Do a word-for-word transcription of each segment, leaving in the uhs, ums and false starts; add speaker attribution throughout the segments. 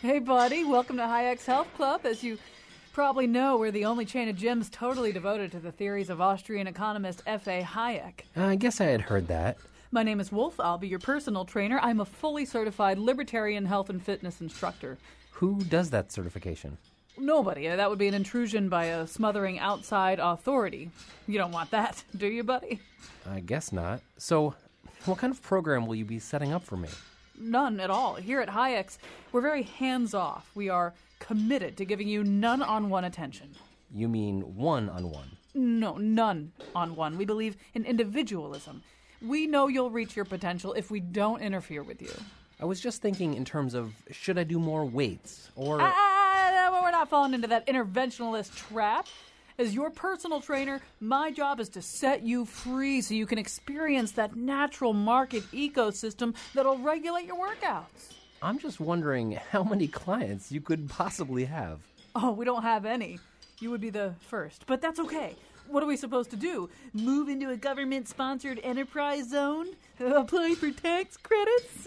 Speaker 1: Hey, buddy. Welcome to Hayek's Health Club. As you probably know, we're the only chain of gyms totally devoted to the theories of Austrian economist F A Hayek.
Speaker 2: Uh, I guess I had heard that.
Speaker 1: My name is Wolf. I'll be your personal trainer. I'm a fully certified libertarian health and fitness instructor.
Speaker 2: Who does that certification?
Speaker 1: Nobody. That would be an intrusion by a smothering outside authority. You don't want that, do you, buddy?
Speaker 2: I guess not. So, what kind of program will you be setting up for me?
Speaker 1: None at all. Here at Hayek's, we're very hands-off. We are committed to giving you none-on-one attention.
Speaker 2: You mean one-on-one?
Speaker 1: No, none-on-one. We believe in individualism. We know you'll reach your potential if we don't interfere with you.
Speaker 2: I was just thinking in terms of, should I do more weights, or...
Speaker 1: Ah, ah, ah, we're not falling into that interventionalist trap. As your personal trainer, my job is to set you free so you can experience that natural market ecosystem that'll regulate your workouts.
Speaker 2: I'm just wondering how many clients you could possibly have.
Speaker 1: Oh, we don't have any. You would be the first, but that's okay. What are we supposed to do? Move into a government-sponsored enterprise zone? Apply for tax credits?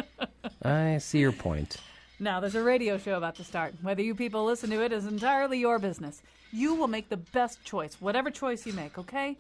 Speaker 2: I see your point.
Speaker 1: Now, there's a radio show about to start. Whether you people listen to it is entirely your business. You will make the best choice, whatever choice you make, okay?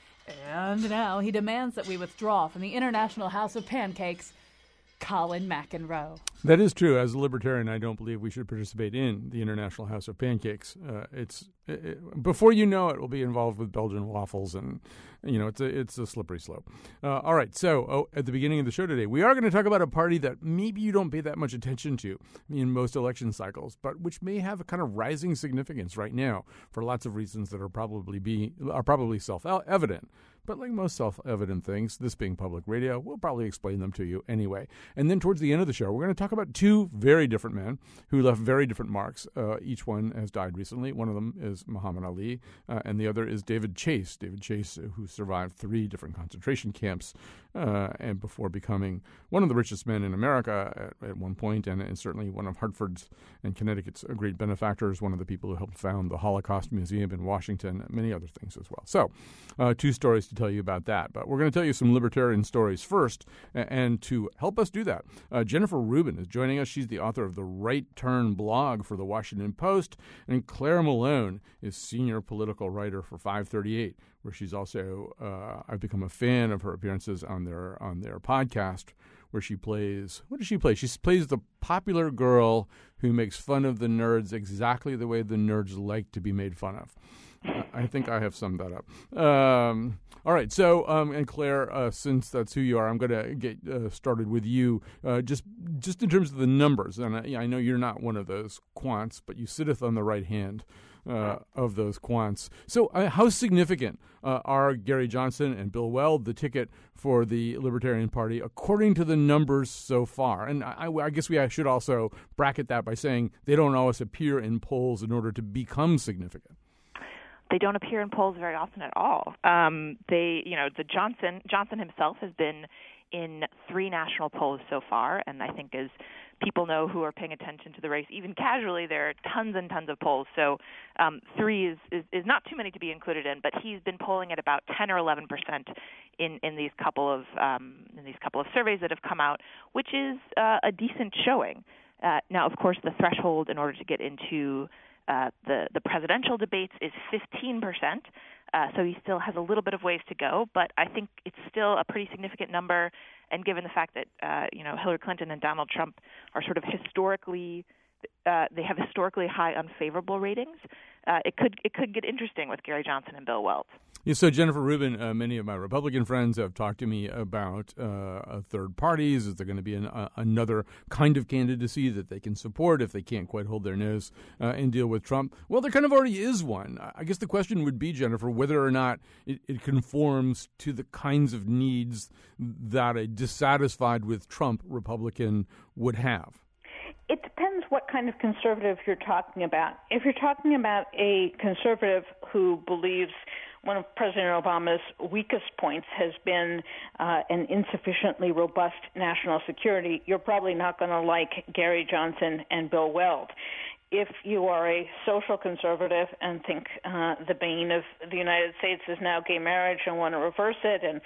Speaker 1: And now he demands that we withdraw from the International House of Pancakes, Colin McEnroe.
Speaker 3: That is true. As a libertarian, I don't believe we should participate in the International House of Pancakes. Uh, it's it, it, before you know it, we'll be involved with Belgian waffles, and you know it's a it's a slippery slope. Uh, all right. So oh, at the beginning of the show today, we are going to talk about a party that maybe you don't pay that much attention to in most election cycles, but which may have a kind of rising significance right now for lots of reasons that are probably be are probably self-evident. But like most self-evident things, this being public radio, we'll probably explain them to you anyway. And then towards the end of the show, we're going to talk about two very different men who left very different marks. Uh, each one has died recently. One of them is Muhammad Ali, uh, and the other is David Chase. David Chase, who survived three different concentration camps uh, and before becoming one of the richest men in America at, at one point, and, and certainly one of Hartford's and Connecticut's great benefactors, one of the people who helped found the Holocaust Museum in Washington, and many other things as well. So, uh, two stories to tell you about that. But we're going to tell you some libertarian stories first, and to help us do that, uh, Jennifer Rubin is joining us. She's the author of the Right Turn blog for the Washington Post, and Claire Malone is senior political writer for five thirty-eight, where she's also uh, I've become a fan of her appearances on their on their podcast, where she plays, what does she play? She plays the popular girl who makes fun of the nerds exactly the way the nerds like to be made fun of. Uh, I think I have summed that up. Um, all right, so, um, and Claire, uh, since that's who you are, I'm going to get uh, started with you, uh, just just in terms of the numbers. And I, I know you're not one of those quants, but you sitteth on the right hand uh, of those quants. So uh, how significant uh, are Gary Johnson and Bill Weld, the ticket for the Libertarian Party, according to the numbers so far? And I, I guess we should also bracket that by saying they don't always appear in polls in order to become significant.
Speaker 4: They don't appear in polls very often at all. Um, they, you know, the Johnson Johnson himself has been in three national polls so far, and I think as people know who are paying attention to the race, even casually, there are tons and tons of polls. So um, three is, is, is not too many to be included in, but he's been polling at about ten or eleven percent in, in these couple of um, in these couple of surveys that have come out, which is uh, a decent showing. Uh, now, of course, the threshold in order to get into Uh, the, the presidential debates is fifteen percent, uh, so he still has a little bit of ways to go, but I think it's still a pretty significant number, and given the fact that, uh, you know, Hillary Clinton and Donald Trump are sort of historically, uh, they have historically high unfavorable ratings, uh, it could it could get interesting with Gary Johnson and Bill Weld.
Speaker 3: Yeah, so Jennifer Rubin, uh, many of my Republican friends have talked to me about uh, third parties. Is there going to be an, uh, another kind of candidacy that they can support if they can't quite hold their nose uh, and deal with Trump? Well, there kind of already is one. I guess the question would be, Jennifer, whether or not it, it conforms to the kinds of needs that a dissatisfied with Trump Republican would have.
Speaker 5: It depends what kind of conservative you're talking about. If you're talking about a conservative who believes one of President Obama's weakest points has been uh, an insufficiently robust national security, you're probably not going to like Gary Johnson and Bill Weld. If you are a social conservative and think uh, the bane of the United States is now gay marriage and want to reverse it and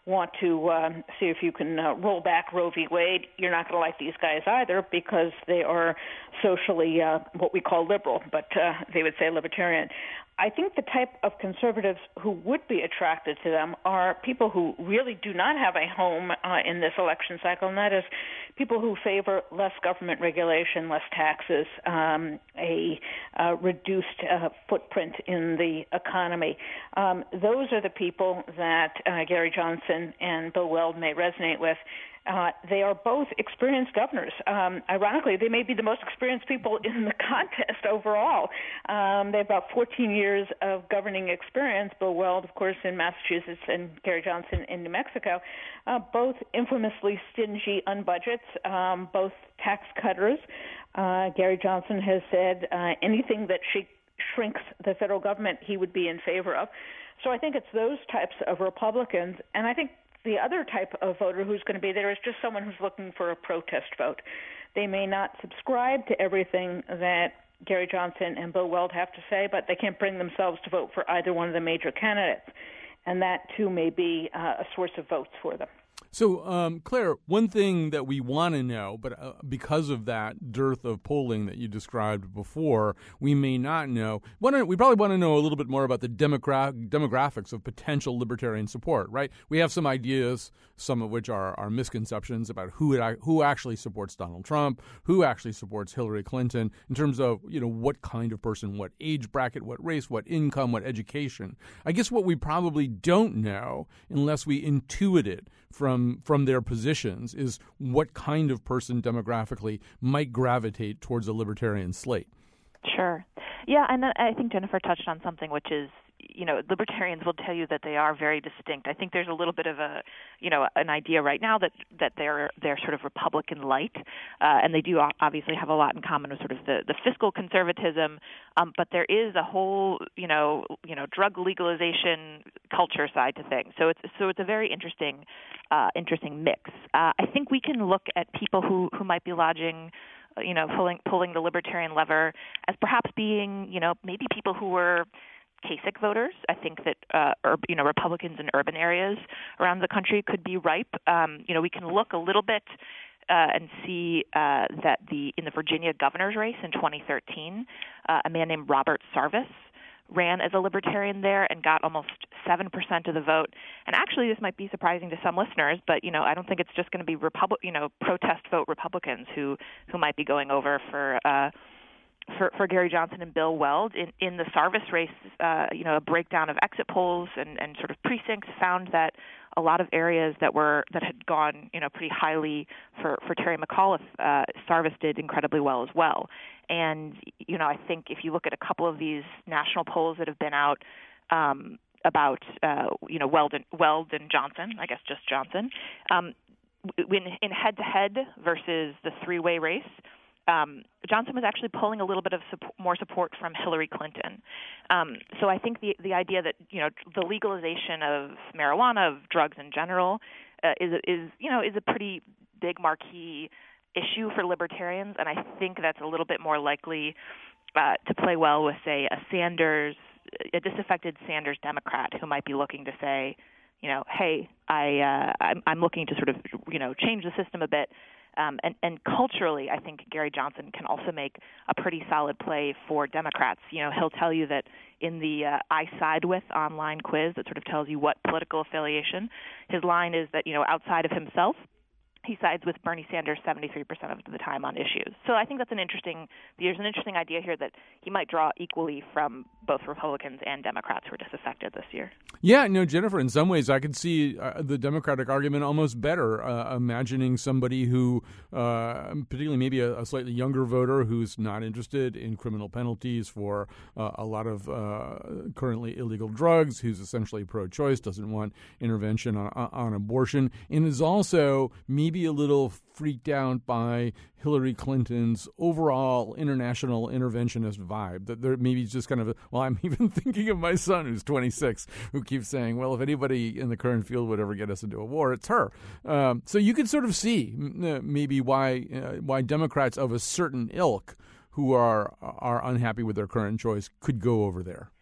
Speaker 5: want to um, see if you can uh, roll back Roe v. Wade, you're not going to like these guys either because they are socially uh, what we call liberal, but uh, they would say libertarian. I think the type of conservatives who would be attracted to them are people who really do not have a home uh, in this election cycle, and that is people who favor less government regulation, less taxes, um, a uh, reduced uh, footprint in the economy. Um, those are the people that uh, Gary Johnson and Bill Weld may resonate with. Uh, they are both experienced governors. Um, ironically, they may be the most experienced people in the contest overall. Um, they have about fourteen years of governing experience. Bill Weld, of course, in Massachusetts, and Gary Johnson in New Mexico, uh, both infamously stingy on budgets, um, both tax cutters. Uh, Gary Johnson has said uh, anything that sh- shrinks the federal government, he would be in favor of. So I think it's those types of Republicans, and I think the other type of voter who's going to be there is just someone who's looking for a protest vote. They may not subscribe to everything that Gary Johnson and Bill Weld have to say, but they can't bring themselves to vote for either one of the major candidates. And that, too, may be uh, a source of votes for them.
Speaker 3: So, um, Claire, one thing that we want to know, but uh, because of that dearth of polling that you described before, we may not know. Wanna, we probably want to know a little bit more about the demogra- demographics of potential libertarian support, right? We have some ideas, some of which are, are misconceptions about who it, who actually supports Donald Trump, who actually supports Hillary Clinton, in terms of, you know, what kind of person, what age bracket, what race, what income, what education. I guess what we probably don't know, unless we intuit it from from their positions, is what kind of person demographically might gravitate towards a libertarian slate.
Speaker 4: Sure. Yeah, and I think Jennifer touched on something, which is, you know, libertarians will tell you that they are very distinct. I think there's a little bit of a, you know, an idea right now that, that they're they're sort of Republican light, uh, and they do obviously have a lot in common with sort of the, the fiscal conservatism. Um, but there is a whole, you know, you know, drug legalization culture side to things. So it's so it's a very interesting, uh, interesting mix. Uh, I think we can look at people who, who might be lodging, you know, pulling pulling the libertarian lever as perhaps being, you know, maybe people who were Kasich voters. I think that uh, ur- you know Republicans in urban areas around the country could be ripe. Um, you know, we can look a little bit uh, and see uh, that the in the Virginia governor's race in twenty thirteen, uh, a man named Robert Sarvis ran as a libertarian there and got almost seven percent of the vote. And actually, this might be surprising to some listeners, but you know, I don't think it's just going to be Republic, you know, protest vote Republicans who who might be going over for. Uh, For, for Gary Johnson and Bill Weld. In, in the Sarvis race, uh, you know, a breakdown of exit polls and, and sort of precincts found that a lot of areas that were that had gone, you know, pretty highly for, for Terry McAuliffe, uh, Sarvis did incredibly well as well. And, you know, I think if you look at a couple of these national polls that have been out um, about, uh, you know, Weld and, Weld and Johnson, I guess just Johnson, um, in, in head-to-head versus the three-way race, Um, Johnson was actually pulling a little bit of support, more support from Hillary Clinton. Um, so I think the the idea that, you know, the legalization of marijuana, of drugs in general, uh, is is you know is a pretty big marquee issue for libertarians, and I think that's a little bit more likely uh, to play well with, say, a Sanders, a disaffected Sanders Democrat who might be looking to say, you know, hey, I uh, I'm, I'm looking to sort of you know change the system a bit. Um, and, and culturally, I think Gary Johnson can also make a pretty solid play for Democrats. You know, he'll tell you that in the uh, I Side With online quiz that sort of tells you what political affiliation, his line is that, you know, outside of himself, he sides with Bernie Sanders seventy-three percent of the time on issues. So I think that's an interesting, there's an interesting idea here that he might draw equally from both Republicans and Democrats who are disaffected this year.
Speaker 3: Yeah, no, Jennifer, in some ways I could see uh, the Democratic argument almost better, uh, imagining somebody who, uh, particularly maybe a, a slightly younger voter who's not interested in criminal penalties for uh, a lot of uh, currently illegal drugs, who's essentially pro-choice, doesn't want intervention on, on abortion, and is also maybe Maybe a little freaked out by Hillary Clinton's overall international interventionist vibe. That there maybe just kind of, a, well, I'm even thinking of my son who's twenty-six, who keeps saying, well, if anybody in the current field would ever get us into a war, it's her. Um, so you could sort of see maybe why uh, why Democrats of a certain ilk who are are unhappy with their current choice could go over there.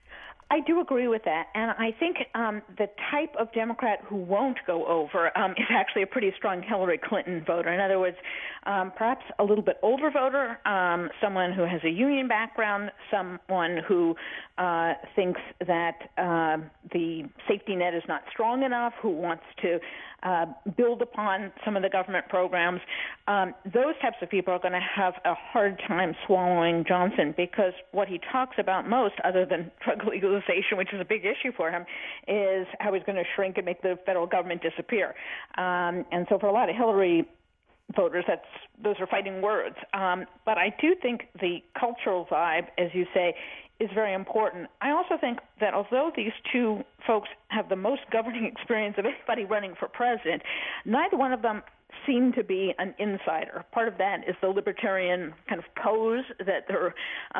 Speaker 5: I do agree with that, and I think um, the type of Democrat who won't go over um, is actually a pretty strong Hillary Clinton voter. In other words, um, perhaps a little bit older voter, um, someone who has a union background, someone who uh, thinks that uh, the safety net is not strong enough, who wants to uh, build upon some of the government programs. Um, those types of people are going to have a hard time swallowing Johnson, because what he talks about most, other than drug legalization, which is a big issue for him, is how he's going to shrink and make the federal government disappear. Um, and so for a lot of Hillary voters, that's those are fighting words. Um, but I do think the cultural vibe, as you say, is very important. I also think that although these two folks have the most governing experience of anybody running for president, neither one of them seem to be an insider. Part of that is the libertarian kind of pose, that they're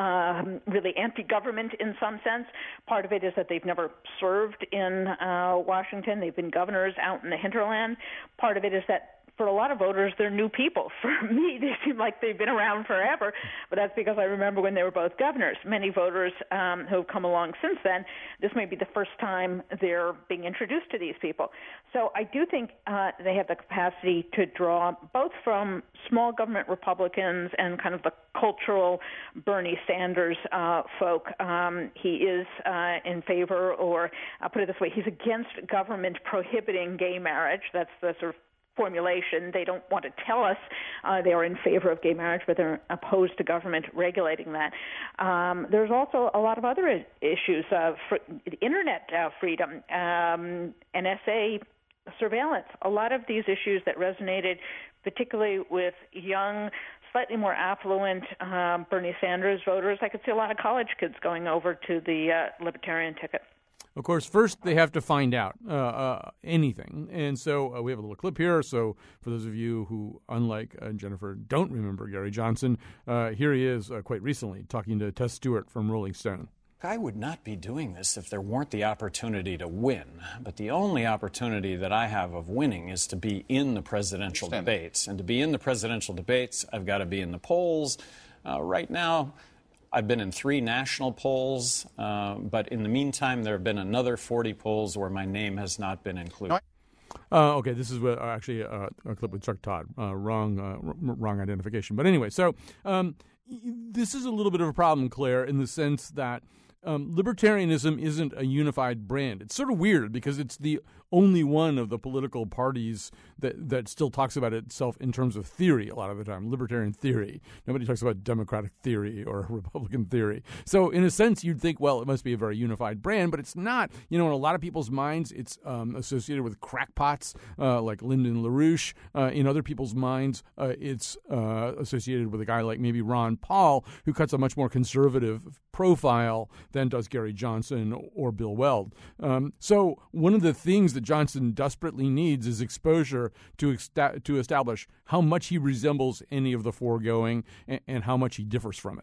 Speaker 5: um, really anti-government in some sense. Part of it is that they've never served in uh, Washington. They've been governors out in the hinterland. Part of it is that for a lot of voters, they're new people. For me, they seem like they've been around forever, but that's because I remember when they were both governors. Many voters um, who have come along since then, this may be the first time they're being introduced to these people. So I do think uh, they have the capacity to draw both from small government Republicans and kind of the cultural Bernie Sanders uh, folk. Um, he is uh, in favor, or I'll put it this way, he's against government prohibiting gay marriage. That's the sort of formulation. They don't want to tell us uh, they are in favor of gay marriage, but they're opposed to government regulating that. Um, there's also a lot of other I- issues of fr- internet uh, freedom, um, N S A surveillance, a lot of these issues that resonated particularly with young, slightly more affluent um, Bernie Sanders voters. I could see a lot of college kids going over to the uh, Libertarian ticket.
Speaker 3: Of course, first they have to find out uh, uh, anything. And so uh, we have a little clip here. So for those of you who, unlike uh, Jennifer, don't remember Gary Johnson, uh, here he is uh, quite recently talking to Tess Stewart from Rolling Stone.
Speaker 6: I would not be doing this if there weren't the opportunity to win. But the only opportunity that I have of winning is to be in the presidential debates. And to be in the presidential debates, I've got to be in the polls. Uh, right now, I've been in three national polls, uh, but in the meantime, there have been another forty polls where my name has not been included.
Speaker 3: Uh, okay, this is what, uh, actually uh, a clip with Chuck Todd. Uh, wrong, uh, r- wrong identification. But anyway, so um, this is a little bit of a problem, Claire, in the sense that um, libertarianism isn't a unified brand. It's sort of weird because it's the only one of the political parties that, that still talks about itself in terms of theory a lot of the time, libertarian theory. Nobody talks about democratic theory or Republican theory. So in a sense, you'd think, well, it must be a very unified brand, but it's not. You know, in a lot of people's minds, it's um, associated with crackpots uh, like Lyndon LaRouche. Uh, in other people's minds, uh, it's uh, associated with a guy like maybe Ron Paul, who cuts a much more conservative profile than does Gary Johnson or Bill Weld. Um, so one of the things that Johnson desperately needs is exposure to exta- to establish how much he resembles any of the foregoing and, and how much he differs from it.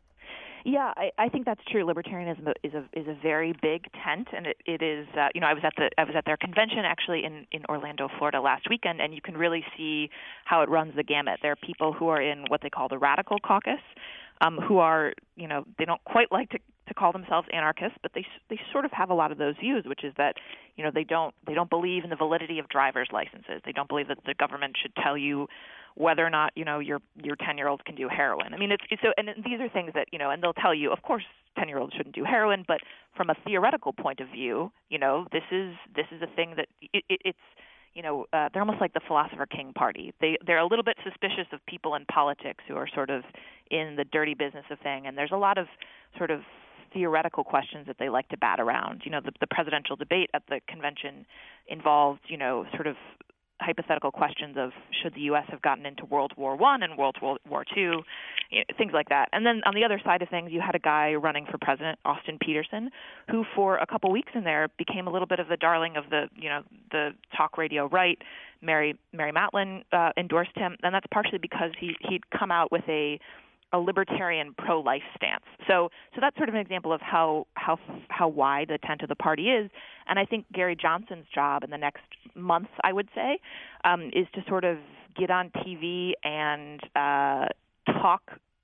Speaker 4: Yeah, I, I think that's true. Libertarianism is a is a very big tent, and it, it is. Uh, you know, I was at the I was at their convention actually in, in Orlando, Florida last weekend, and you can really see how it runs the gamut. There are people who are in what they call the radical caucus, um, who are you know they don't quite like to. to call themselves anarchists, but they they sort of have a lot of those views, which is that you know they don't they don't believe in the validity of driver's licenses. They don't believe that the government should tell you whether or not you know your your ten-year-old can do heroin. I mean, it's, it's so, and these are things that you know, and they'll tell you, of course, ten-year-olds shouldn't do heroin, but from a theoretical point of view, you know, this is this is a thing that it, it, it's. You know, uh, they're almost like the Philosopher King party. They they're a little bit suspicious of people in politics who are sort of in the dirty business of thing, and there's a lot of sort of theoretical questions that they like to bat around. You know, the, the presidential debate at the convention involved, you know, sort of hypothetical questions of should the U S have gotten into World War One and World War Two, you know, things like that. And then on the other side of things, you had a guy running for president, Austin Peterson, who for a couple weeks in there became a little bit of the darling of the, you know, the talk radio right. Mary Mary Matlin uh, endorsed him, and that's partially because he he'd come out with a a libertarian pro-life stance. So so that's sort of an example of how how how wide the tent of the party is. And I think Gary Johnson's job in the next months, I would say, um, is to sort of get on T V and uh, talk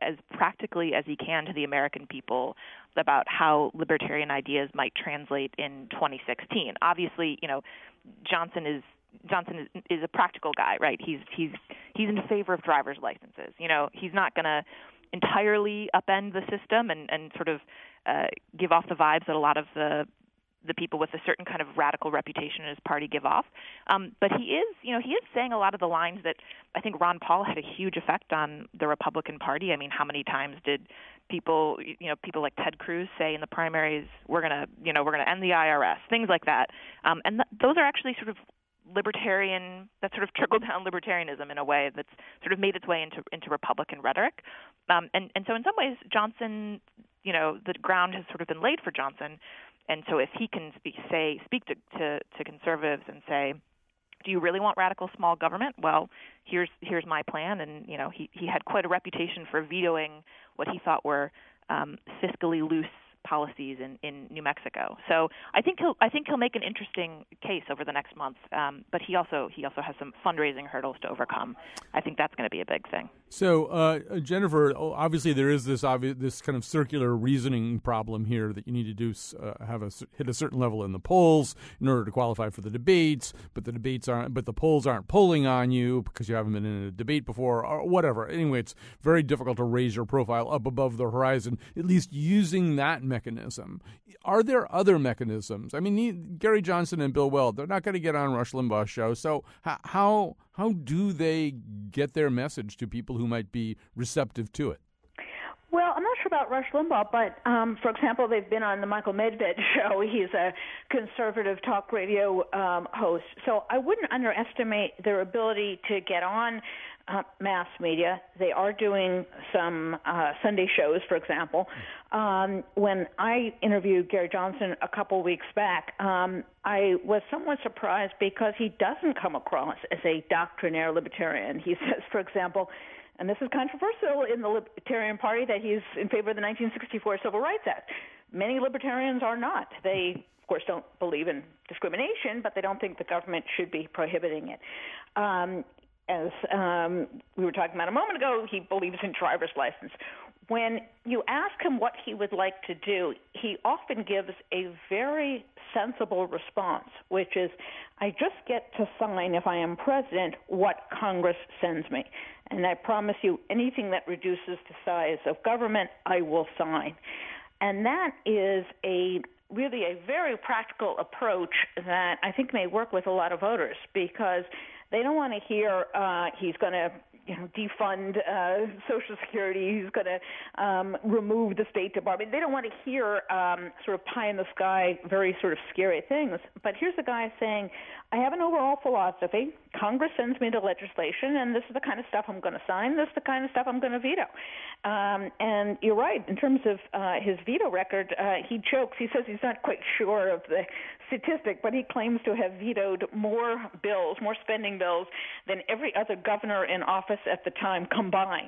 Speaker 4: as practically as he can to the American people about how libertarian ideas might translate in twenty sixteen. Obviously, you know, Johnson is Johnson is, is a practical guy, right? He's he's he's in favor of driver's licenses. You know, he's not going to entirely upend the system and, and sort of uh, give off the vibes that a lot of the the people with a certain kind of radical reputation in his party give off. Um, but he is, you know, he is saying a lot of the lines that I think Ron Paul had a huge effect on the Republican Party. I mean, how many times did people, you know, people like Ted Cruz say in the primaries, we're going to, you know, we're going to end the I R S, things like that. Um, and th- those are actually sort of libertarian, that sort of trickle-down libertarianism in a way that's sort of made its way into into Republican rhetoric. Um, and, and so in some ways, Johnson, you know, the ground has sort of been laid for Johnson. And so if he can speak, say, speak to, to, to conservatives and say, do you really want radical small government? Well, here's here's my plan. And, you know, he, he had quite a reputation for vetoing what he thought were um, fiscally loose policies in, in New Mexico. So I think he'll I think he'll make an interesting case over the next month. Um, but he also he also has some fundraising hurdles to overcome. I think that's going to be a big thing.
Speaker 3: So uh, Jennifer, obviously there is this obvious this kind of circular reasoning problem here that you need to do uh, have a hit a certain level in the polls in order to qualify for the debates. But the debates aren't but the polls aren't polling on you because you haven't been in a debate before or whatever. Anyway, it's very difficult to raise your profile up above the horizon. At least using that mechanism. Are there other mechanisms? I mean, Gary Johnson and Bill Weld, they're not going to get on Rush Limbaugh's show. So how how do they get their message to people who might be receptive to it?
Speaker 5: Well, I'm not sure about Rush Limbaugh, but, um, for example, they've been on the Michael Medved show. He's a conservative talk radio um, host. So I wouldn't underestimate their ability to get on uh, mass media. They are doing some uh, Sunday shows, for example. Um, when I interviewed Gary Johnson a couple weeks back, um, I was somewhat surprised because he doesn't come across as a doctrinaire libertarian. He says, for example, and this is controversial in the Libertarian Party, that he's in favor of the nineteen sixty-four Civil Rights Act. Many libertarians are not. They, of course, don't believe in discrimination, but they don't think the government should be prohibiting it. Um, as um, we were talking about a moment ago, he believes in driver's license. When you ask him what he would like to do, he often gives a very sensible response, which is, I just get to sign, if I am president, what Congress sends me. And I promise you, anything that reduces the size of government, I will sign. And that is a really a very practical approach that I think may work with a lot of voters, because they don't want to hear uh, he's going to you know, defund uh, Social Security, he's going to um, remove the State Department. They don't want to hear um, sort of pie-in-the-sky, very sort of scary things. But here's a guy saying, I have an overall philosophy. Congress sends me the legislation, and this is the kind of stuff I'm going to sign. This is the kind of stuff I'm going to veto. Um, and you're right. In terms of uh, his veto record, uh, he jokes. He says he's not quite sure of the statistic, but he claims to have vetoed more bills, more spending bills, than every other governor in office at the time combined.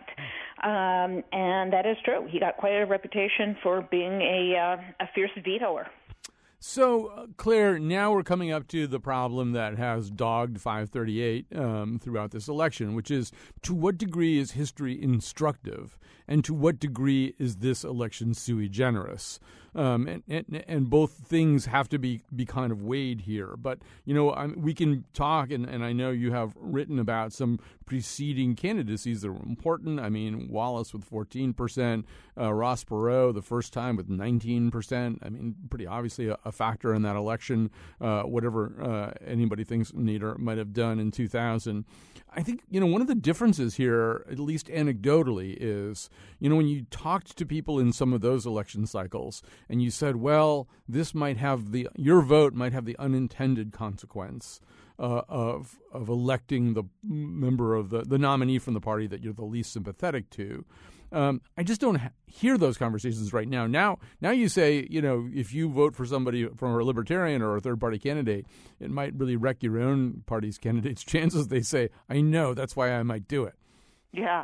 Speaker 5: Um, and that is true. He got quite a reputation for being a, uh, a fierce vetoer.
Speaker 3: So, uh, Claire, now we're coming up to the problem that has dogged five thirty-eight um, throughout this election, which is, to what degree is history instructive, and to what degree is this election sui generis? Um, and, and and both things have to be, be kind of weighed here. But, you know, I, we can talk, and, and I know you have written about some preceding candidacies that were important. I mean, Wallace with fourteen percent, uh, Ross Perot the first time with nineteen percent. I mean, pretty obviously a, a factor in that election, uh, whatever uh, anybody thinks Nader might have done in two thousand. I think, you know, one of the differences here, at least anecdotally, is, you know, when you talked to people in some of those election cycles and you said, well, this might have the, your vote might have the unintended consequence uh, of of electing the member of the, the nominee from the party that you're the least sympathetic to. Um, I just don't ha- hear those conversations right now. Now, now you say, you know, if you vote for somebody from a libertarian or a third-party candidate, it might really wreck your own party's candidate's chances. They say, I know, that's why I might do it.
Speaker 4: Yeah.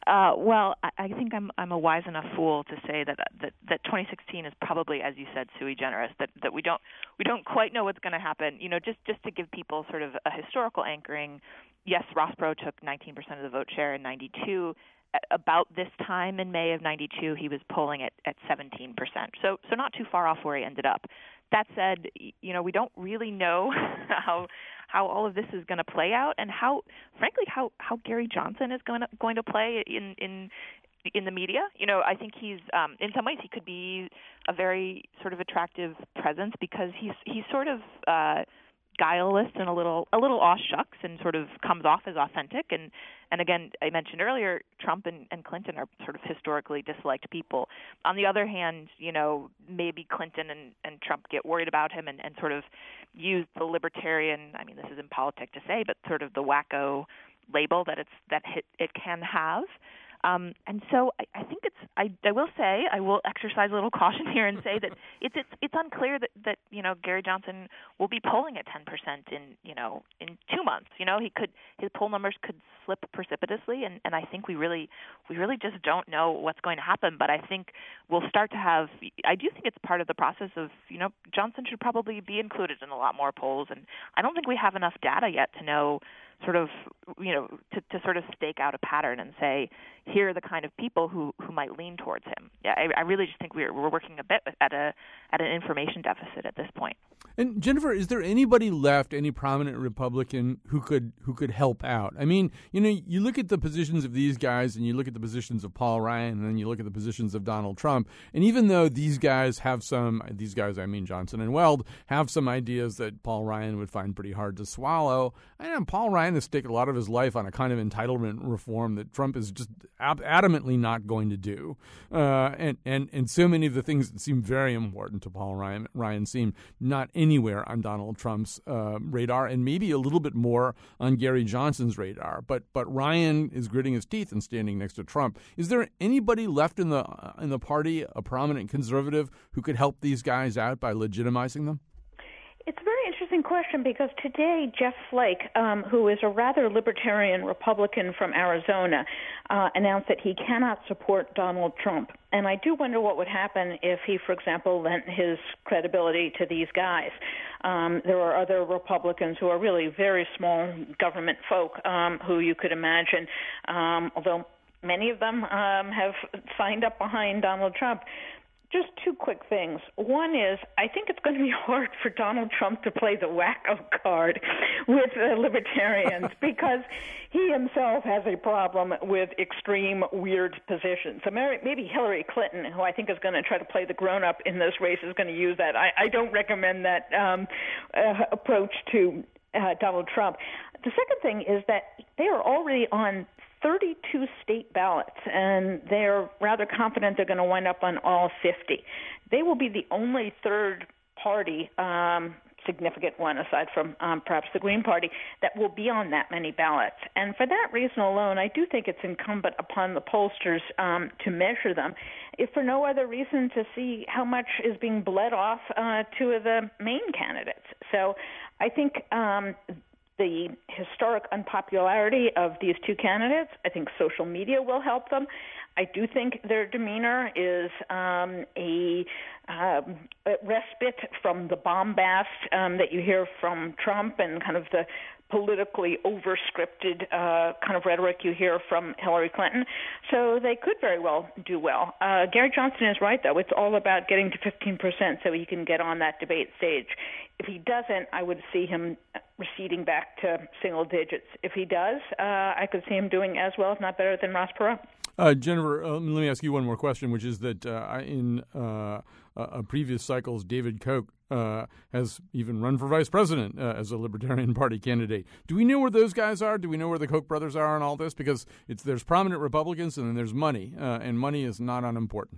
Speaker 4: Uh, well, I, I think I'm I'm a wise enough fool to say that that that twenty sixteen is probably, as you said, sui generis. That that we don't we don't quite know what's going to happen. You know, just just to give people sort of a historical anchoring. Yes, Ross Perot took nineteen percent of the vote share in ninety-two. At about this time in May of ninety-two, he was polling at at seventeen percent. So so not too far off where he ended up. That said, you know, we don't really know how how all of this is going to play out, and how, frankly, how, how Gary Johnson is going to going to play in in in the media. You know, I think he's um, in some ways he could be a very sort of attractive presence because he's he's sort of uh, guileless and a little a little aw shucks and sort of comes off as authentic. And and again, I mentioned earlier, Trump and, and Clinton are sort of historically disliked people. On the other hand, you know, maybe Clinton and, and Trump get worried about him and, and sort of use the libertarian, I mean, this is impolitic to say, but sort of the wacko label that it's that it, it can have. Um, and so I, I think it's. I, I will say I will exercise a little caution here and say that it's it's it's unclear that, that you know Gary Johnson will be polling at ten percent in you know in two months. You know he could his poll numbers could slip precipitously, and, and I think we really we really just don't know what's going to happen. But I think we'll start to have. I do think it's part of the process of you know Johnson should probably be included in a lot more polls, and I don't think we have enough data yet to know. Sort of, you know, to, to sort of stake out a pattern and say, here are the kind of people who, who might lean towards him. Yeah, I, I really just think we're we're working a bit at a at an information deficit at this point.
Speaker 3: And Jennifer, is there anybody left, any prominent Republican who could who could help out? I mean, you know, you look at the positions of these guys, and you look at the positions of Paul Ryan, and then you look at the positions of Donald Trump. And even though these guys have some, these guys, I mean Johnson and Weld, have some ideas that Paul Ryan would find pretty hard to swallow. I know Paul Ryan has staked a lot of his life on a kind of entitlement reform that Trump is just ab- adamantly not going to do. Uh, and, and, and so many of the things that seem very important to Paul Ryan, Ryan seem not anywhere on Donald Trump's uh, radar, and maybe a little bit more on Gary Johnson's radar. But but Ryan is gritting his teeth and standing next to Trump. Is there anybody left in the uh, in the party, a prominent conservative, who could help these guys out by legitimizing them?
Speaker 5: It's a very interesting question because today Jeff Flake, um, who is a rather libertarian Republican from Arizona, uh, announced that he cannot support Donald Trump. And I do wonder what would happen if he, for example, lent his credibility to these guys. Um, there are other Republicans who are really very small government folk um, who you could imagine, um, although many of them um, have signed up behind Donald Trump. Just two quick things. One is, I think it's going to be hard for Donald Trump to play the wacko card with uh, libertarians because he himself has a problem with extreme, weird positions. So maybe Hillary Clinton, who I think is going to try to play the grown-up in this race, is going to use that. I, I don't recommend that um, uh, approach to uh, Donald Trump. The second thing is that they are already on thirty-two state ballots, and they're rather confident they're going to wind up on all fifty. They will be the only third party, um, significant one aside from um, perhaps the Green Party, that will be on that many ballots. And for that reason alone, I do think it's incumbent upon the pollsters um, to measure them, if for no other reason to see how much is being bled off uh, two of the main candidates. So I think um, the historic unpopularity of these two candidates, I think social media will help them. I do think their demeanor is um, a, um, a respite from the bombast um, that you hear from Trump and kind of the politically over-scripted uh, kind of rhetoric you hear from Hillary Clinton. So they could very well do well. Uh, Gary Johnson is right, though. It's all about getting to fifteen percent so he can get on that debate stage. If he doesn't, I would see him receding back to single digits. If he does, uh, I could see him doing as well, if not better, than Ross Perot.
Speaker 3: Uh, Jennifer, uh, let me ask you one more question, which is that uh, in uh, uh, previous cycles, David Koch uh, has even run for vice president uh, as a Libertarian Party candidate. Do we know where those guys are? Do we know where the Koch brothers are in all this? Because it's there's prominent Republicans and then there's money, uh, and money is not unimportant.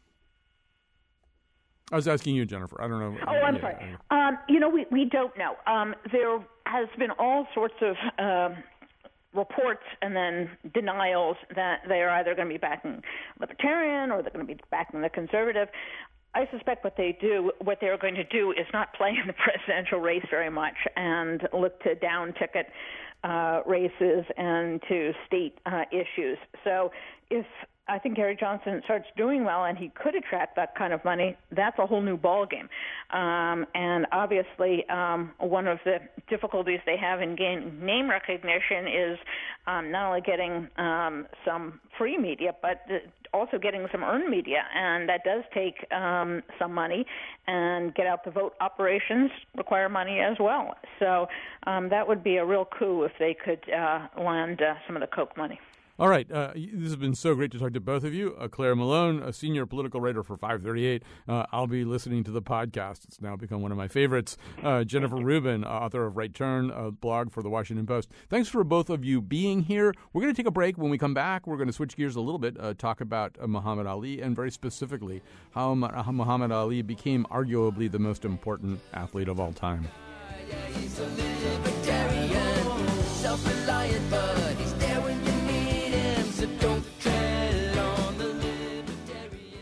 Speaker 3: I was asking you, Jennifer. I don't know.
Speaker 5: Oh, I'm yeah, sorry. Um, you know, we, we don't know. Um, there has been all sorts of um, reports and then denials that they are either going to be backing Libertarian or they're going to be backing the Conservative. I suspect what they do, what they're going to do is not play in the presidential race very much and look to down ticket uh, races and to state uh, issues. So if I think Gary Johnson starts doing well and he could attract that kind of money, that's a whole new ballgame. Um, and obviously, um, one of the difficulties they have in gaining name recognition is um, not only getting um, some free media, but also getting some earned media. And that does take um, some money, and get out the vote operations require money as well. So um, that would be a real coup if they could uh, land uh, some of the Koch money.
Speaker 3: All right. Uh, this has been so great to talk to both of you. Uh, Claire Malone, a senior political writer for five thirty-eight. Uh, I'll be listening to the podcast. It's now become one of my favorites. Uh, Jennifer Rubin, author of Right Turn, a blog for the Washington Post. Thanks for both of you being here. We're going to take a break. When we come back, we're going to switch gears a little bit, uh, talk about uh, Muhammad Ali, and very specifically how, Ma- how Muhammad Ali became arguably the most important athlete of all time.
Speaker 7: Yeah, he's a libertarian, self-reliant, but he's there when you need him, so don't tread on the libertarian.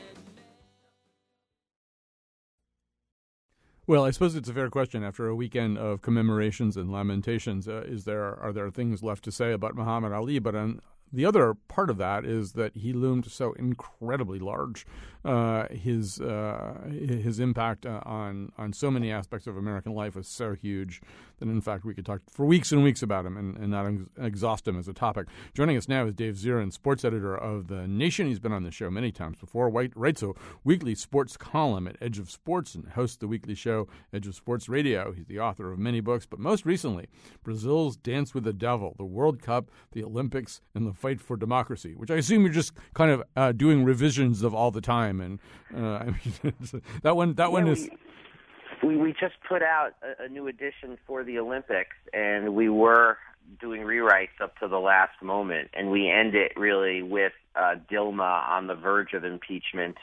Speaker 3: Well, I suppose it's a fair question after a weekend of commemorations and lamentations. Uh, is there are there things left to say about Muhammad Ali? But on the other part of that is that he loomed so incredibly large. Uh, his uh, his impact uh, on on so many aspects of American life was so huge that, in fact, we could talk for weeks and weeks about him and, and not ex- exhaust him as a topic. Joining us now is Dave Zirin, sports editor of The Nation. He's been on the show many times before. White writes a weekly sports column at Edge of Sports and hosts the weekly show Edge of Sports Radio. He's the author of many books, but most recently, Brazil's Dance with the Devil, the World Cup, the Olympics, and the fight for democracy, which I assume you're just kind of uh, doing revisions of all the time. And uh, I mean, that one, that yeah, one is.
Speaker 8: We, we just put out a, a new edition for the Olympics, and we were doing rewrites up to the last moment, and we end it really with uh, Dilma on the verge of impeachment,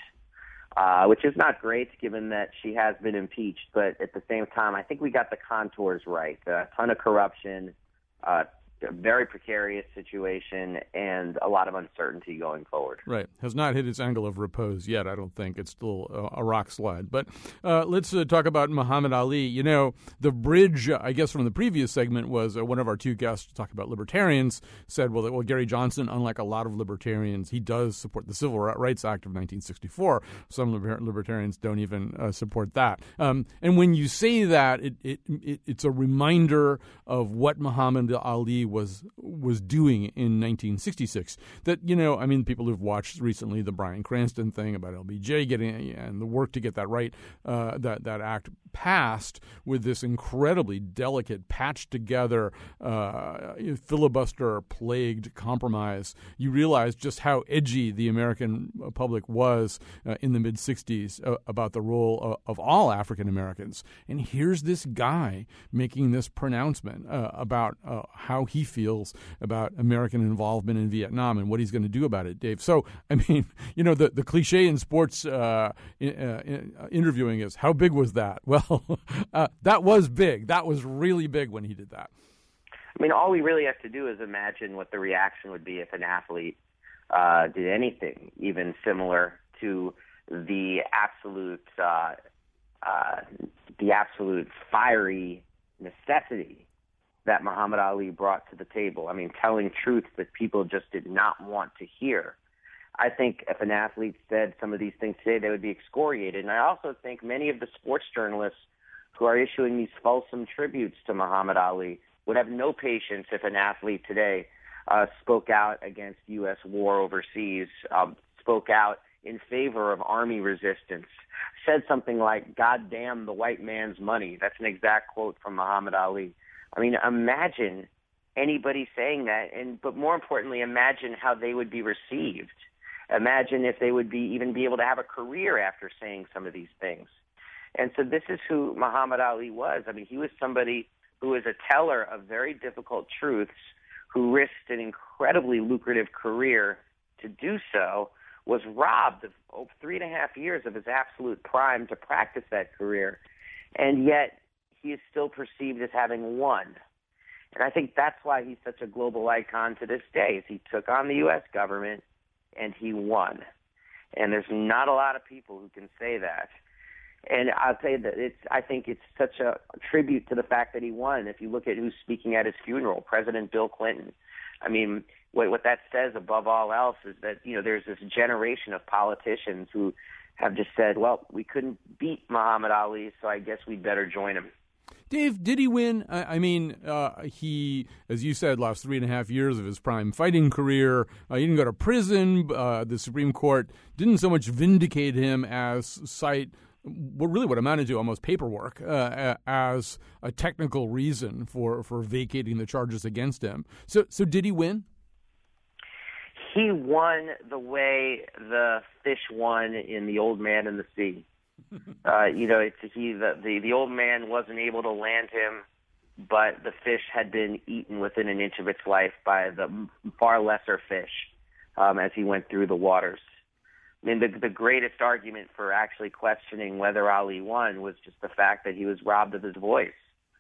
Speaker 8: uh, which is not great given that she has been impeached. But at the same time, I think we got the contours right. A ton of corruption, uh, a very precarious situation, and a lot of uncertainty going forward.
Speaker 3: Right. Has not hit its angle of repose yet, I don't think. It's still a, a rock slide. But uh, let's uh, talk about Muhammad Ali. You know, the bridge, uh, I guess, from the previous segment was uh, one of our two guests to talk about libertarians said, well, that, well, Gary Johnson, unlike a lot of libertarians, he does support the Civil Rights Act of nineteen sixty-four. Some liber- libertarians don't even uh, support that. Um, and when you say that, it, it, it it's a reminder of what Muhammad Ali was was doing in nineteen sixty-six. That, you know, I mean, people who've watched recently the Bryan Cranston thing about L B J getting and the work to get that right, uh, that that act passed with this incredibly delicate, patched together, uh, filibuster plagued compromise. You realize just how edgy the American public was uh, in the mid sixties uh, about the role of, of all African Americans. And here's this guy making this pronouncement uh, about uh, how he feels about American involvement in Vietnam and what he's going to do about it, Dave. So, I mean, you know, the, the cliche in sports uh, in, uh, in, uh, interviewing is, how big was that? Well, uh, that was big. That was really big when he did that.
Speaker 8: I mean, all we really have to do is imagine what the reaction would be if an athlete uh, did anything even similar to the absolute, uh, uh, the absolute fiery necessity that Muhammad Ali brought to the table. I mean, telling truths that people just did not want to hear. I think if an athlete said some of these things today, they would be excoriated. And I also think many of the sports journalists who are issuing these fulsome tributes to Muhammad Ali would have no patience if an athlete today uh, spoke out against U S war overseas, um, spoke out in favor of army resistance, said something like, "God damn the white man's money." That's an exact quote from Muhammad Ali. I mean, imagine anybody saying that, and but more importantly, imagine how they would be received. Imagine if they would be even be able to have a career after saying some of these things. And so this is who Muhammad Ali was. I mean, he was somebody who was a teller of very difficult truths, who risked an incredibly lucrative career to do so, was robbed of oh, three and a half years of his absolute prime to practice that career, and yet he is still perceived as having won. And I think that's why he's such a global icon to this day, is he took on the U S government and he won. And there's not a lot of people who can say that. And I'll tell you that it's, I think it's such a tribute to the fact that he won. If you look at who's speaking at his funeral, President Bill Clinton. I mean, what, what that says above all else is that, you know, there's this generation of politicians who have just said, well, we couldn't beat Muhammad Ali, so I guess we'd better join him.
Speaker 3: Dave, did he win? I, I mean, uh, he, as you said, lost three and a half years of his prime fighting career. Uh, he didn't go to prison. Uh, the Supreme Court didn't so much vindicate him as cite what really what amounted to almost paperwork uh, as a technical reason for, for vacating the charges against him. So, so did he win?
Speaker 8: He won the way the fish won in The Old Man and the Sea. Uh, you know, it's, he the, the the old man wasn't able to land him, but the fish had been eaten within an inch of its life by the far lesser fish um, as he went through the waters. I mean, the, the greatest argument for actually questioning whether Ali won was just the fact that he was robbed of his voice.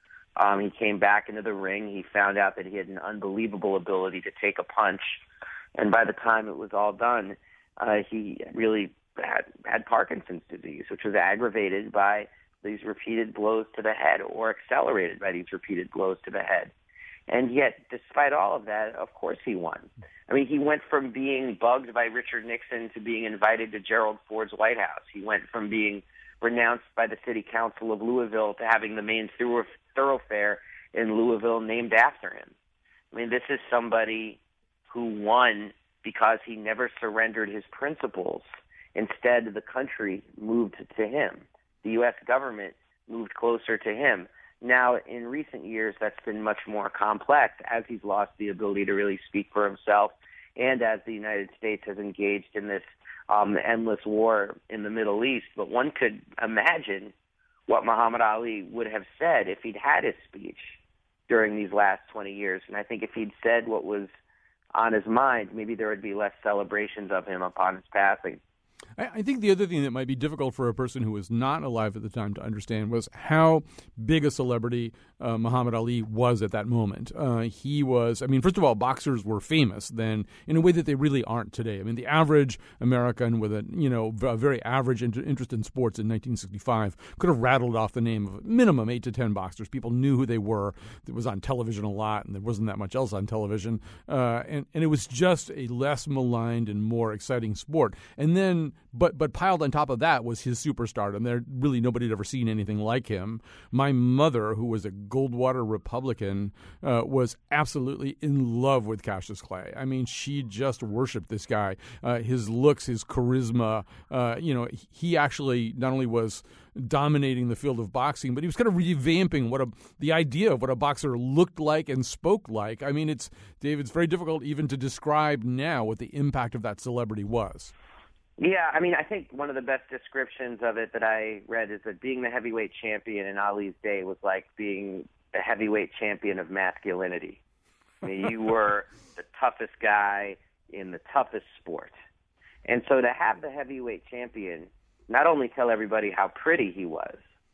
Speaker 8: Um, he came back into the ring. He found out that he had an unbelievable ability to take a punch, and by the time it was all done, uh, he really had, had Parkinson's disease, which was aggravated by these repeated blows to the head or accelerated by these repeated blows to the head. And yet, despite all of that, of course he won. I mean, he went from being bugged by Richard Nixon to being invited to Gerald Ford's White House. He went from being renounced by the city council of Louisville to having the main thoroughfare in Louisville named after him. I mean, this is somebody who won because he never surrendered his principles. Instead, the country moved to him. The U S government moved closer to him. Now, in recent years, that's been much more complex as he's lost the ability to really speak for himself and as the United States has engaged in this um, endless war in the Middle East. But one could imagine what Muhammad Ali would have said if he'd had his speech during these last twenty years. And I think if he'd said what was on his mind, maybe there would be less celebrations of him upon his passing.
Speaker 3: I think the other thing that might be difficult for a person who was not alive at the time to understand was how big a celebrity uh, Muhammad Ali was at that moment. Uh, he was, I mean, first of all, boxers were famous then in a way that they really aren't today. I mean, the average American with a, you know, a very average inter- interest in sports in nineteen sixty-five could have rattled off the name of minimum eight to ten boxers. People knew who they were. It was on television a lot, and there wasn't that much else on television. Uh, and, and it was just a less maligned and more exciting sport. And then But but piled on top of that was his superstardom. There really nobody had ever seen anything like him. My mother, who was a Goldwater Republican, uh, was absolutely in love with Cassius Clay. I mean, she just worshipped this guy. Uh, his looks, his charisma. Uh, you know, he actually not only was dominating the field of boxing, but he was kind of revamping what a the idea of what a boxer looked like and spoke like. I mean, it's Dave, it's very difficult even to describe now what the impact of that celebrity was.
Speaker 8: Yeah, I mean, I think one of the best descriptions of it that I read is that being the heavyweight champion in Ali's day was like being the heavyweight champion of masculinity. I mean, you were the toughest guy in the toughest sport. And so to have the heavyweight champion not only tell everybody how pretty he was,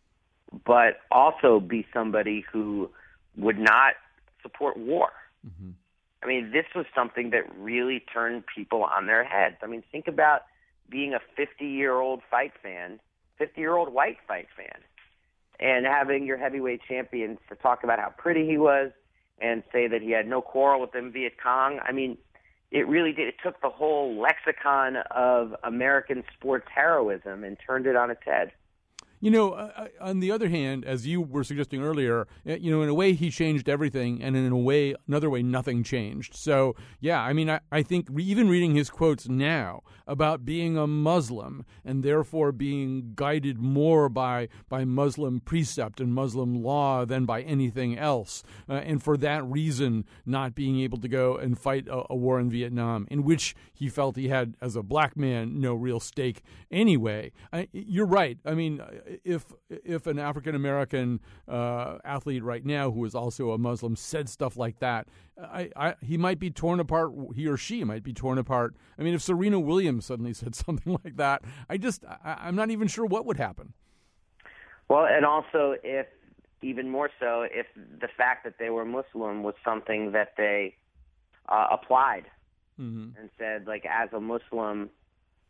Speaker 8: but also be somebody who would not support war. Mm-hmm. I mean, this was something that really turned people on their heads. I mean, think about being a fifty-year-old fight fan, fifty-year-old white fight fan, and having your heavyweight champion to talk about how pretty he was and say that he had no quarrel with them Viet Cong. I mean, it really did. It took the whole lexicon of American sports heroism and turned it on its head.
Speaker 3: You know, uh, on the other hand, as you were suggesting earlier, you know, in a way he changed everything, and in a way, another way, nothing changed. So, yeah, I mean, I, I think re- even reading his quotes now about being a Muslim and therefore being guided more by by Muslim precept and Muslim law than by anything else, uh, and for that reason not being able to go and fight a, a war in Vietnam, in which he felt he had, as a black man, no real stake anyway. I, you're right. I mean, if if an African American uh, athlete right now who is also a Muslim said stuff like that, I, I, he might be torn apart. He or she might be torn apart. I mean, if Serena Williams suddenly said something like that, I just I, I'm not even sure what would happen.
Speaker 8: Well, and also if even more so if the fact that they were Muslim was something that they uh, applied mm-hmm. and said, like, as a Muslim,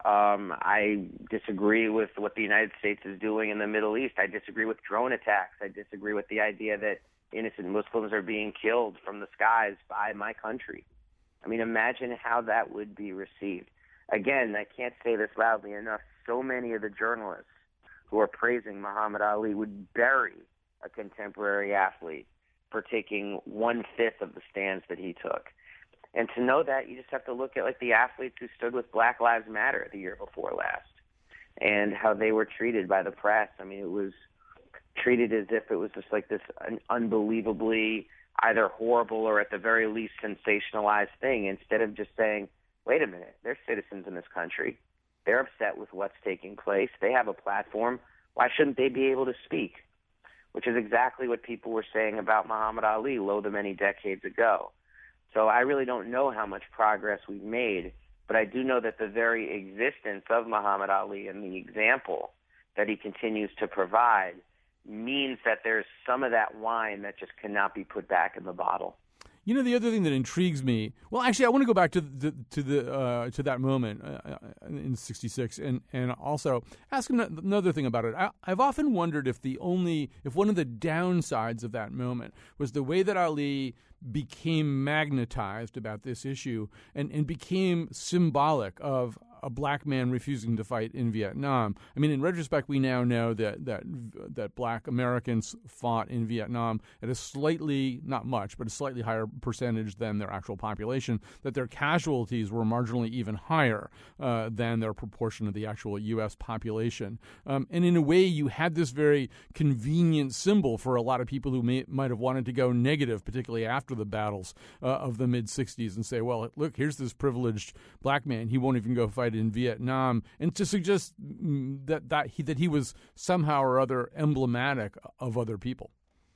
Speaker 8: Um, I disagree with what the United States is doing in the Middle East. I disagree with drone attacks. I disagree with the idea that innocent Muslims are being killed from the skies by my country. I mean, imagine how that would be received. Again, I can't say this loudly enough. So many of the journalists who are praising Muhammad Ali would bury a contemporary athlete for taking one-fifth of the stands that he took. And to know that, you just have to look at like the athletes who stood with Black Lives Matter the year before last and how they were treated by the press. I mean, it was treated as if it was just like this un- unbelievably either horrible or at the very least sensationalized thing, instead of just saying, wait a minute, they're citizens in this country. They're upset with what's taking place. They have a platform. Why shouldn't they be able to speak? Which is exactly what people were saying about Muhammad Ali, lo the many decades ago. So I really don't know how much progress we've made, but I do know that the very existence of Muhammad Ali and the example that he continues to provide means that there's some of that wine that just cannot be put back in the bottle.
Speaker 3: You know, the other thing that intrigues me. Well, actually, I want to go back to the to the uh, to that moment uh, in sixty-six, and, and also ask another thing about it. I, I've often wondered if the only if one of the downsides of that moment was the way that Ali became magnetized about this issue and, and became symbolic of a black man refusing to fight in Vietnam. I mean, in retrospect, we now know that that that black Americans fought in Vietnam at a slightly, not much, but a slightly higher percentage than their actual population, that their casualties were marginally even higher uh, than their proportion of the actual U S population. Um, and in a way, you had this very convenient symbol for a lot of people who may, might have wanted to go negative, particularly after the battles uh, of the mid-sixties, and say, well, look, here's this privileged black man. He won't even go fight in Vietnam, and to suggest that that he that he was somehow or other emblematic of other people.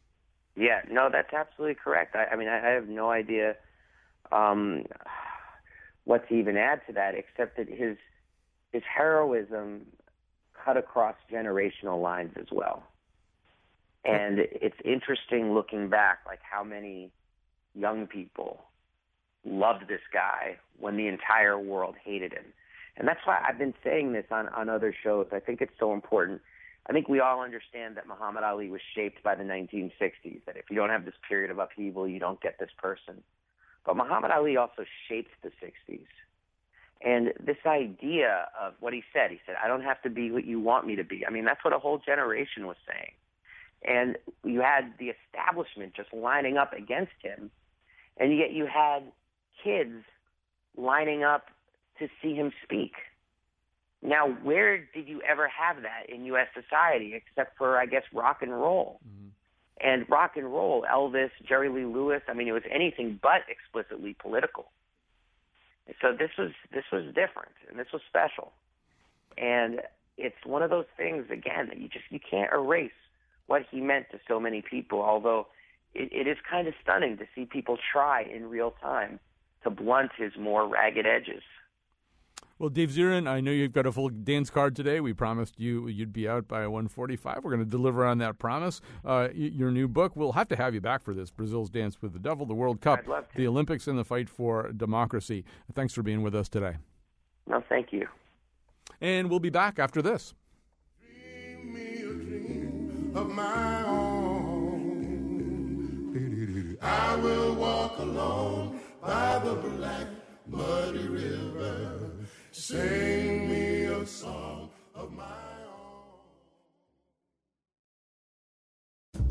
Speaker 8: Yeah, no, that's absolutely correct. I, I mean, I, I have no idea um, what to even add to that, except that his his heroism cut across generational lines as well. And it's interesting looking back, like how many young people loved this guy when the entire world hated him. And that's why I've been saying this on, on other shows. I think it's so important. I think we all understand that Muhammad Ali was shaped by the nineteen sixties, that if you don't have this period of upheaval, you don't get this person. But Muhammad Ali also shaped the sixties. And this idea of what he said, he said, I don't have to be what you want me to be. I mean, that's what a whole generation was saying. And you had the establishment just lining up against him, and yet you had kids lining up to see him speak. Now, where did you ever have that in U S society except for, I guess, rock and roll? Mm-hmm. And rock and roll, Elvis, Jerry Lee Lewis, I mean, it was anything but explicitly political. So this was this was different, and this was special. And it's one of those things, again, that you just you can't erase what he meant to so many people, although it, it is kind of stunning to see people try in real time to blunt his more ragged edges.
Speaker 3: Well, Dave Zirin, I know you've got a full dance card today. We promised you you'd be out by one forty-five. We're going to deliver on that promise. Uh, your new book, we'll have to have you back for this, Brazil's Dance with the Devil, the World Cup,
Speaker 8: I'd love to.
Speaker 3: The Olympics, and the fight for democracy. Thanks for being with us today.
Speaker 8: No, thank you.
Speaker 3: And we'll be back after this.
Speaker 9: Dream me a dream of my own. I will walk alone by the black muddy river. Sing me a song of my own.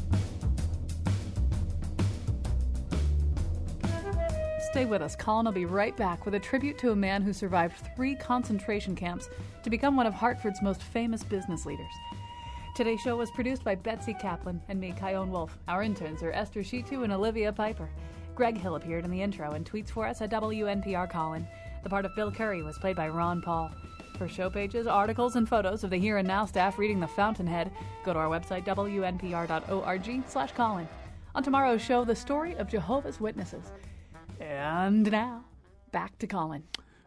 Speaker 1: Stay with us. Colin will be right back with a tribute to a man who survived three concentration camps to become one of Hartford's most famous business leaders. Today's show was produced by Betsy Kaplan and me, Kyone Wolf. Our interns are Esther Shitu and Olivia Piper. Greg Hill appeared in the intro and tweets for us at W N P R Colin. The part of Bill Curry was played by Ron Paul. For show pages, articles, and photos of the Here and Now staff reading The Fountainhead, go to our website, W N P R dot org slash Colin. On tomorrow's show, the story of Jehovah's Witnesses. And now, back to Colin.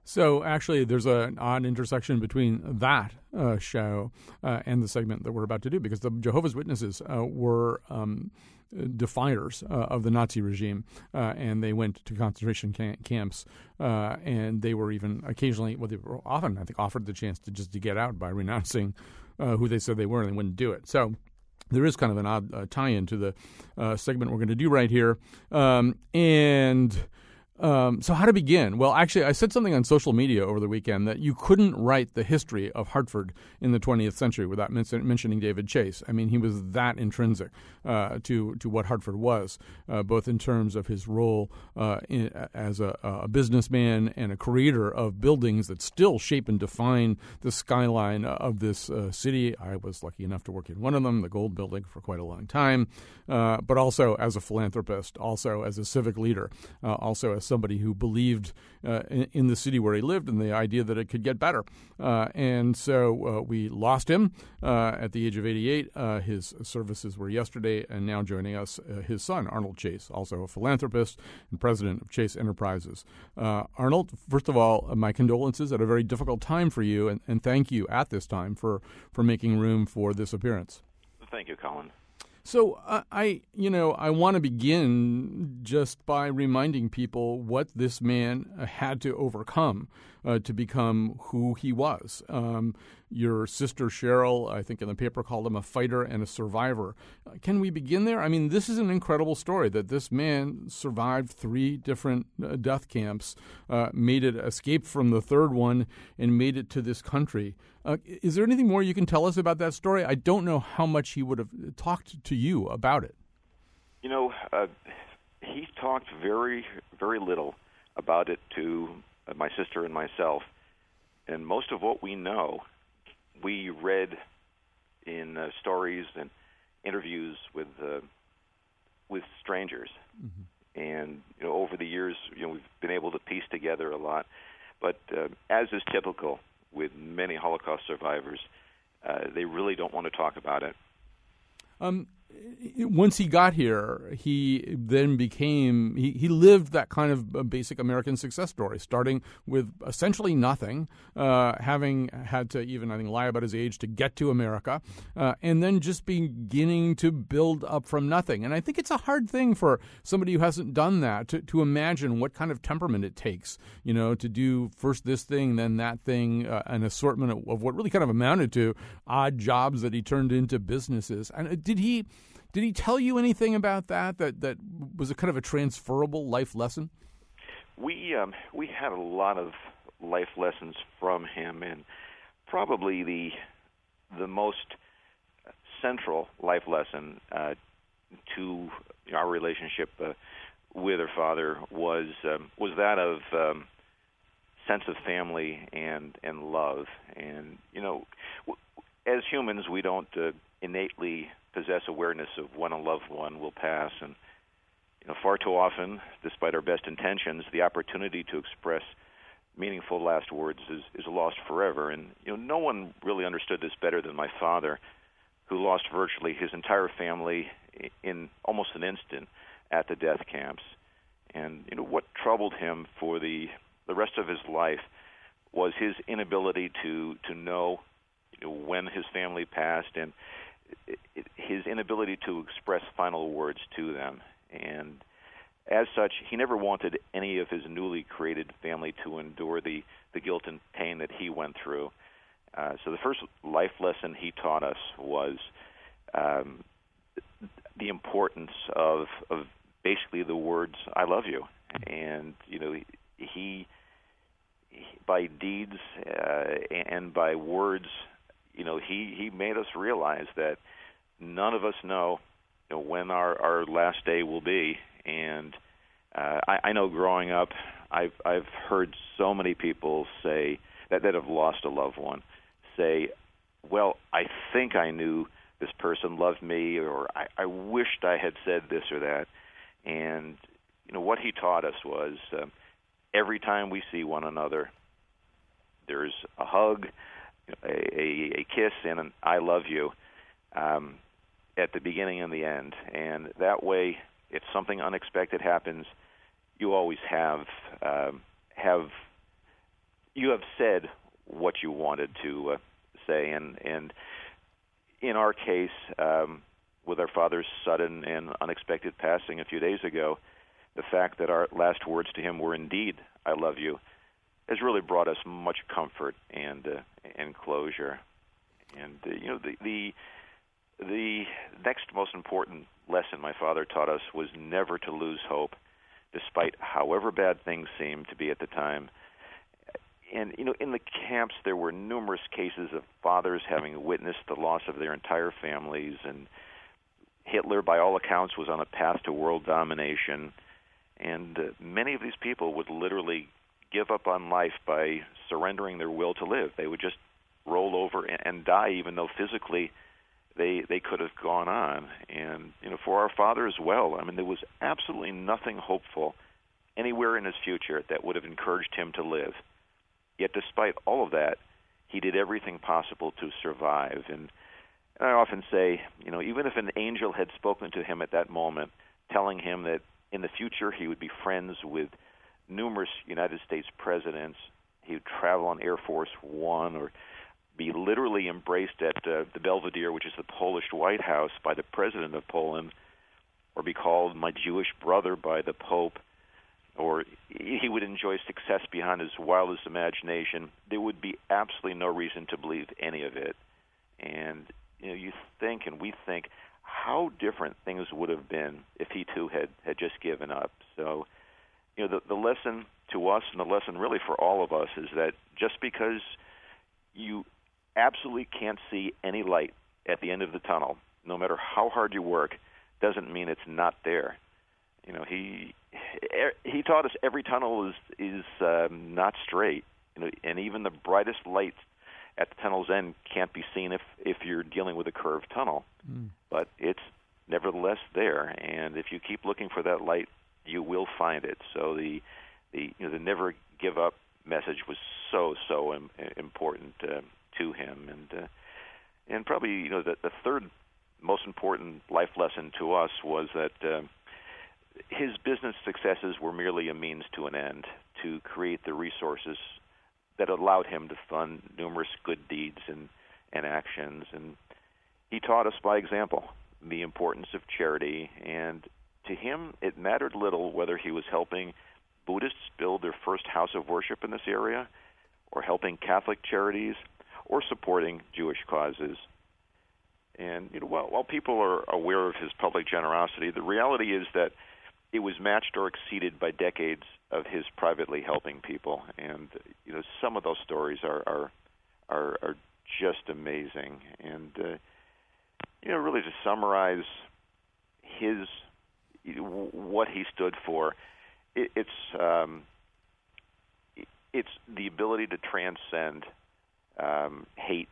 Speaker 3: So actually, there's a, an odd intersection between that uh, show uh, and the segment that we're about to do, because the Jehovah's Witnesses uh, were um, defiers uh, of the Nazi regime, uh, and they went to concentration cam- camps, uh, and they were even occasionally, well, they were often, I think, offered the chance to just to get out by renouncing uh, who they said they were, and they wouldn't do it. So there is kind of an odd uh, tie-in to the uh, segment we're going to do right here, um, and. Um, so how to begin? Well, actually, I said something on social media over the weekend that you couldn't write the history of Hartford in the twentieth century without men- mentioning David Chase. I mean, he was that intrinsic uh, to to what Hartford was, uh, both in terms of his role uh, in, as a, a businessman and a creator of buildings that still shape and define the skyline of this uh, city. I was lucky enough to work in one of them, the Gold Building, for quite a long time, uh, but also as a philanthropist, also as a civic leader, uh, also as somebody who believed uh, in, in the city where he lived and the idea that it could get better. Uh, and so uh, we lost him uh, at the age of eighty-eight. Uh, his services were yesterday, and now joining us, uh, his son, Arnold Chase, also a philanthropist and president of Chase Enterprises. Uh, Arnold, first of all, my condolences at a very difficult time for you, and, and thank you at this time for, for making room for this appearance.
Speaker 10: Thank you, Colin.
Speaker 3: So uh, I, you know, I want to begin just by reminding people what this man had to overcome uh, to become who he was. Um, your sister Cheryl, I think in the paper, called him a fighter and a survivor. Uh, can we begin there? I mean, this is an incredible story that this man survived three different uh, death camps, uh, made it, escaped from the third one, and made it to this country. Uh, is there anything more you can tell us about that story? I don't know how much he would have talked to you about it.
Speaker 10: You know, uh, he talked very, very little about it to uh, my sister and myself. And most of what we know, we read in uh, stories and interviews with uh, with strangers. Mm-hmm. And you know, over the years, you know, we've been able to piece together a lot. But uh, as is typical with many Holocaust survivors, uh, they really don't want to talk about it.
Speaker 3: Um, once he got here, he then became, he, he lived that kind of basic American success story, starting with essentially nothing, uh, having had to even, I think, lie about his age to get to America, uh, and then just beginning to build up from nothing. And I think it's a hard thing for somebody who hasn't done that to, to imagine what kind of temperament it takes, you know, to do first this thing, then that thing, uh, an assortment of, of what really kind of amounted to odd jobs that he turned into businesses. And did he... Did he tell you anything about that, that, that was a kind of a transferable life lesson?
Speaker 10: We um, we had a lot of life lessons from him, and probably the the most central life lesson uh, to our relationship uh, with our father was um, was that of um, sense of family and and love. And you know, w- as humans, we don't uh, innately possess awareness of when a loved one will pass, and you know, far too often, despite our best intentions, the opportunity to express meaningful last words is, is lost forever. And you know, no one really understood this better than my father, who lost virtually his entire family in almost an instant at the death camps. And you know, what troubled him for the the rest of his life was his inability to to know, you know, when his family passed, and his inability to express final words to them. And as such, he never wanted any of his newly created family to endure the, the guilt and pain that he went through. Uh, so the first life lesson he taught us was um, the importance of, of basically the words, "I love you." And, you know, he, he by deeds uh, and by words, you know, he, he made us realize that none of us know, you know, when our, our last day will be. And uh, I, I know growing up, I've I've heard so many people say that, that have lost a loved one say, well, I think I knew this person loved me, or I, I wished I had said this or that. And, you know, what he taught us was uh, every time we see one another, there's a hug, A, a, a kiss, and an "I love you" um, at the beginning and the end. And that way, if something unexpected happens, you always have um, have you have said what you wanted to uh, say, and and in our case, um, with our father's sudden and unexpected passing a few days ago, the fact that our last words to him were indeed "I love you" has really brought us much comfort and uh, and closure. And uh, you know, the, the the next most important lesson my father taught us was never to lose hope, despite however bad things seemed to be at the time. And you know, in the camps, there were numerous cases of fathers having witnessed the loss of their entire families, and Hitler, by all accounts, was on a path to world domination. And uh, many of these people would literally give up on life by surrendering their will to live. They would just roll over and, and die, even though physically they they could have gone on. And you know, for our father as well, I mean, there was absolutely nothing hopeful anywhere in his future that would have encouraged him to live. Yet despite all of that, he did everything possible to survive. And, and I often say, you know, even if an angel had spoken to him at that moment, telling him that in the future he would be friends with numerous United States presidents, he would travel on Air Force One, or be literally embraced at uh, the Belvedere, which is the Polish White House, by the president of Poland, or be called my Jewish brother by the Pope, or he would enjoy success beyond his wildest imagination, there would be absolutely no reason to believe any of it. And you know, you think, and we think, how different things would have been if he too had, had just given up. So, you know, the, the lesson to us, and the lesson really for all of us, is that just because you absolutely can't see any light at the end of the tunnel, no matter how hard you work, doesn't mean it's not there. You know, he he taught us every tunnel is is um, not straight, you know, and even the brightest lights at the tunnel's end can't be seen if if you're dealing with a curved tunnel. Mm. But it's nevertheless there, and if you keep looking for that light, you will find it. So the the you know the never give up message was so so im- important uh, to him, and uh, and probably you know the, the third most important life lesson to us was that. Uh, His business successes were merely a means to an end, to create the resources that allowed him to fund numerous good deeds and, and actions. And he taught us by example the importance of charity, and to him it mattered little whether he was helping Buddhists build their first house of worship in this area, or helping Catholic charities, or supporting Jewish causes. And you know, while, while people are aware of his public generosity, the reality is that it was matched or exceeded by decades of his privately helping people, and you know some of those stories are are are, are just amazing. And uh, you know, really to summarize his what he stood for, it, it's um, it's the ability to transcend um, hate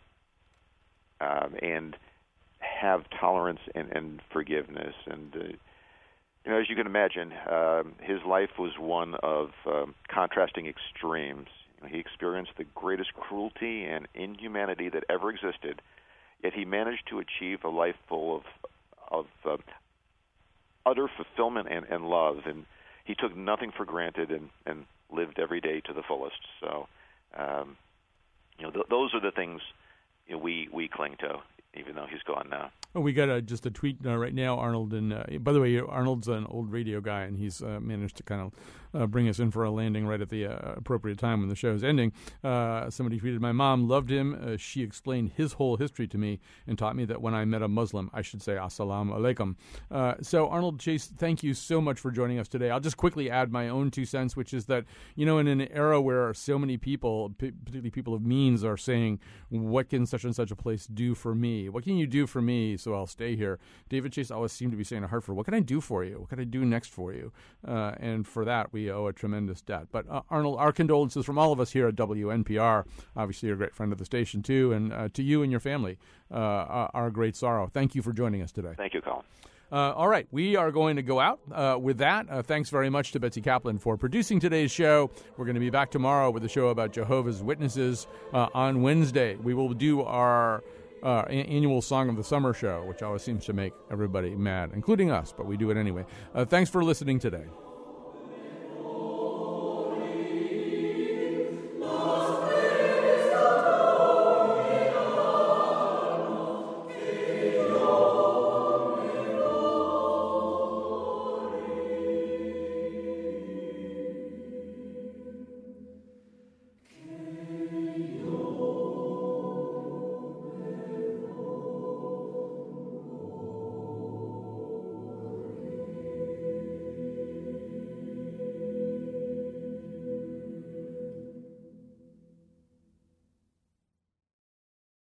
Speaker 10: um, and have tolerance and, and forgiveness. And uh, You know, as you can imagine, uh, his life was one of um, contrasting extremes. You know, he experienced the greatest cruelty and inhumanity that ever existed, yet he managed to achieve a life full of of uh, utter fulfillment and, and love. And he took nothing for granted, and, and lived every day to the fullest. So, um, you know, th- those are the things you know, we we cling to, even though he's gone now.
Speaker 3: Oh, we got a, just a tweet uh, right now, Arnold. And uh, by the way, Arnold's an old radio guy, and he's uh, managed to kind of uh, bring us in for a landing right at the uh, appropriate time when the show's ending. Uh, somebody tweeted, "My mom loved him. Uh, she explained his whole history to me and taught me that when I met a Muslim, I should say assalamu alaikum." Uh, so, Arnold Chase, thank you so much for joining us today. I'll just quickly add my own two cents, which is that, you know, in an era where so many people, p- particularly people of means, are saying, what can such and such a place do for me? What can you do for me so I'll stay here? David Chase always seemed to be saying to Hartford, what can I do for you? What can I do next for you? Uh, and for that, we owe a tremendous debt. But uh, Arnold, our condolences from all of us here at W N P R. Obviously, you're a great friend of the station, too. And uh, to you and your family, uh, our great sorrow. Thank you for joining us today.
Speaker 10: Thank you, Colin.
Speaker 3: Uh, all right, we are going to go out uh, with that. Uh, thanks very much to Betsy Kaplan for producing today's show. We're going to be back tomorrow with a show about Jehovah's Witnesses uh, on Wednesday. We will do our uh, a- annual Song of the Summer show, which always seems to make everybody mad, including us, but we do it anyway. Uh, thanks for listening today.